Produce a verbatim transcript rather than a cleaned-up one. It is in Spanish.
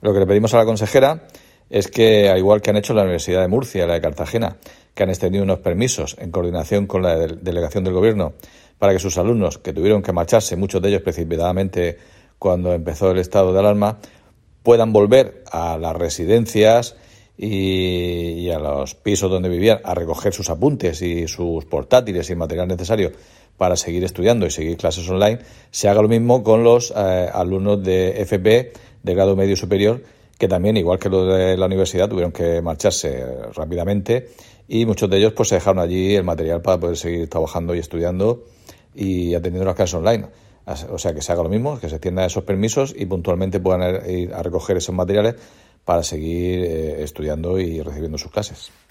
Lo que le pedimos a la consejera es que, al igual que han hecho la Universidad de Murcia y la de Cartagena, que han extendido unos permisos en coordinación con la delegación del Gobierno para que sus alumnos, que tuvieron que marcharse, muchos de ellos precipitadamente cuando empezó el estado de alarma, puedan volver a las residencias y, y a los pisos donde vivían a recoger sus apuntes y sus portátiles y material necesario para seguir estudiando y seguir clases online, se haga lo mismo con los eh, alumnos de F P de grado medio superior, que también, igual que los de la universidad, tuvieron que marcharse rápidamente y muchos de ellos pues se dejaron allí el material para poder seguir trabajando y estudiando y atendiendo las clases online. O sea, que se haga lo mismo, que se extiendan esos permisos y puntualmente puedan ir a recoger esos materiales para seguir eh, estudiando y recibiendo sus clases.